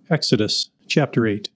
Exodus chapter 8.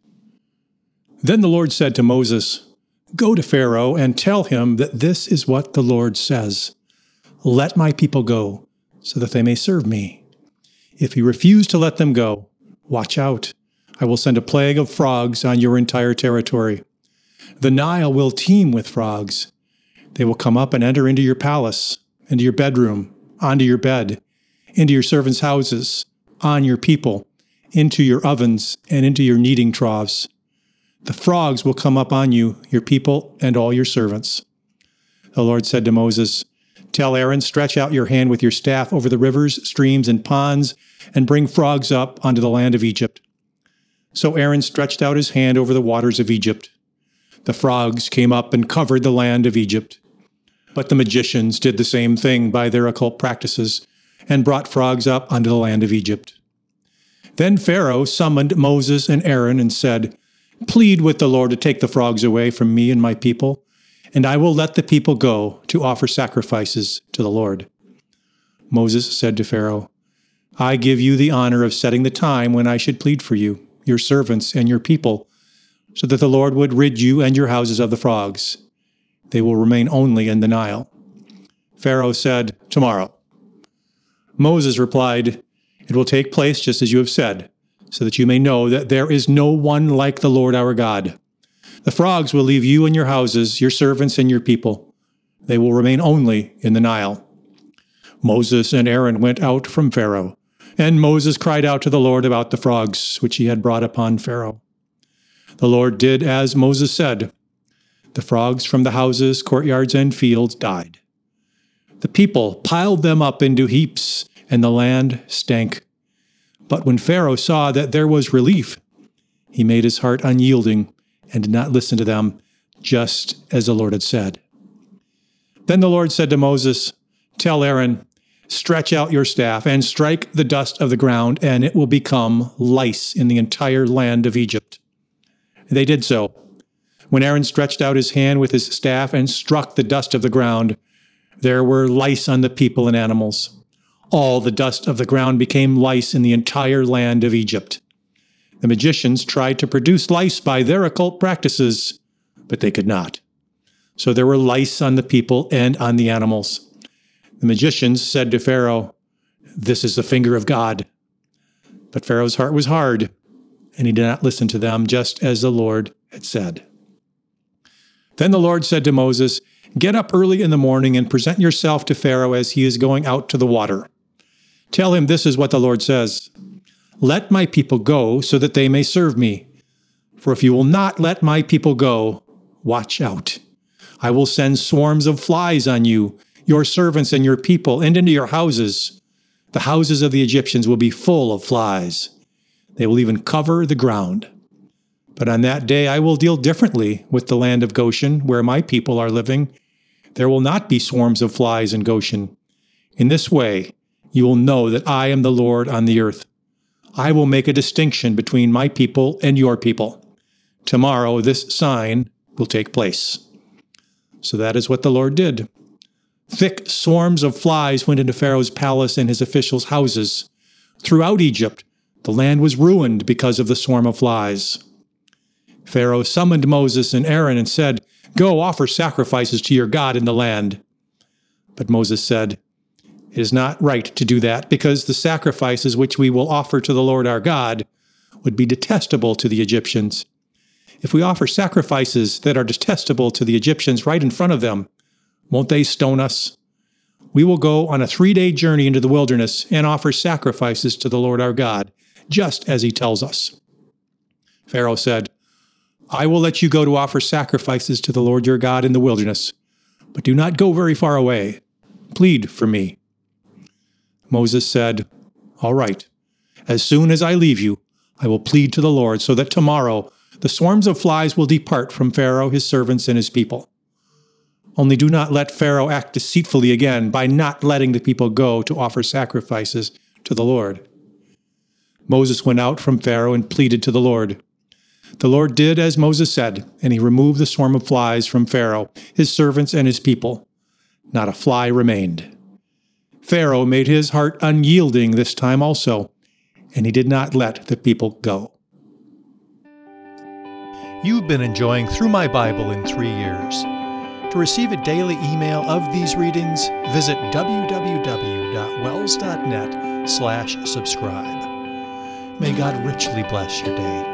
Then the Lord said to Moses, "Go to Pharaoh and tell him that this is what the Lord says. Let my people go, so that they may serve me. If you refuse to let them go, watch out. I will send a plague of frogs on your entire territory. The Nile will teem with frogs. They will come up and enter into your palace, into your bedroom, onto your bed, into your servants' houses, on your people, into your ovens, and into your kneading troughs. The frogs will come up on you, your people, and all your servants." The Lord said to Moses, "Tell Aaron, stretch out your hand with your staff over the rivers, streams, and ponds, and bring frogs up onto the land of Egypt." So Aaron stretched out his hand over the waters of Egypt. The frogs came up and covered the land of Egypt. But the magicians did the same thing by their occult practices, and brought frogs up onto the land of Egypt. Then Pharaoh summoned Moses and Aaron and said, "Plead with the Lord to take the frogs away from me and my people, and I will let the people go to offer sacrifices to the Lord." Moses said to Pharaoh, "I give you the honor of setting the time when I should plead for you, your servants, and your people, so that the Lord would rid you and your houses of the frogs. They will remain only in the Nile." Pharaoh said, "Tomorrow." Moses replied, "It will take place just as you have said, so that you may know that there is no one like the Lord our God. The frogs will leave you and your houses, your servants and your people. They will remain only in the Nile." Moses and Aaron went out from Pharaoh, and Moses cried out to the Lord about the frogs which he had brought upon Pharaoh. The Lord did as Moses said. The frogs from the houses, courtyards, and fields died. The people piled them up into heaps, and the land stank. But when Pharaoh saw that there was relief, he made his heart unyielding and did not listen to them, just as the Lord had said. Then the Lord said to Moses, "Tell Aaron, stretch out your staff and strike the dust of the ground, and it will become lice in the entire land of Egypt." They did so. When Aaron stretched out his hand with his staff and struck the dust of the ground, there were lice on the people and animals. All the dust of the ground became lice in the entire land of Egypt. The magicians tried to produce lice by their occult practices, but they could not. So there were lice on the people and on the animals. The magicians said to Pharaoh, "This is the finger of God." But Pharaoh's heart was hard, and he did not listen to them, just as the Lord had said. Then the Lord said to Moses, "Get up early in the morning and present yourself to Pharaoh as he is going out to the water. Tell him this is what the Lord says. Let my people go so that they may serve me. For if you will not let my people go, watch out. I will send swarms of flies on you, your servants and your people, and into your houses. The houses of the Egyptians will be full of flies. They will even cover the ground. But on that day I will deal differently with the land of Goshen, where my people are living. There will not be swarms of flies in Goshen. In this way, you will know that I am the Lord on the earth. I will make a distinction between my people and your people. Tomorrow this sign will take place." So that is what the Lord did. Thick swarms of flies went into Pharaoh's palace and his officials' houses. Throughout Egypt, the land was ruined because of the swarm of flies. Pharaoh summoned Moses and Aaron and said, "Go offer sacrifices to your God in the land." But Moses said, "It is not right to do that, because the sacrifices which we will offer to the Lord our God would be detestable to the Egyptians. If we offer sacrifices that are detestable to the Egyptians right in front of them, won't they stone us? We will go on a 3-day journey into the wilderness and offer sacrifices to the Lord our God, just as he tells us." Pharaoh said, "I will let you go to offer sacrifices to the Lord your God in the wilderness, but do not go very far away. Plead for me." Moses said, "All right. As soon as I leave you, I will plead to the Lord, so that tomorrow the swarms of flies will depart from Pharaoh, his servants, and his people. Only do not let Pharaoh act deceitfully again by not letting the people go to offer sacrifices to the Lord." Moses went out from Pharaoh and pleaded to the Lord. The Lord did as Moses said, and he removed the swarm of flies from Pharaoh, his servants, and his people. Not a fly remained. Pharaoh made his heart unyielding this time also, and he did not let the people go. You've been enjoying Through My Bible in 3 Years. To receive a daily email of these readings, visit www.wells.net/subscribe. May God richly bless your day.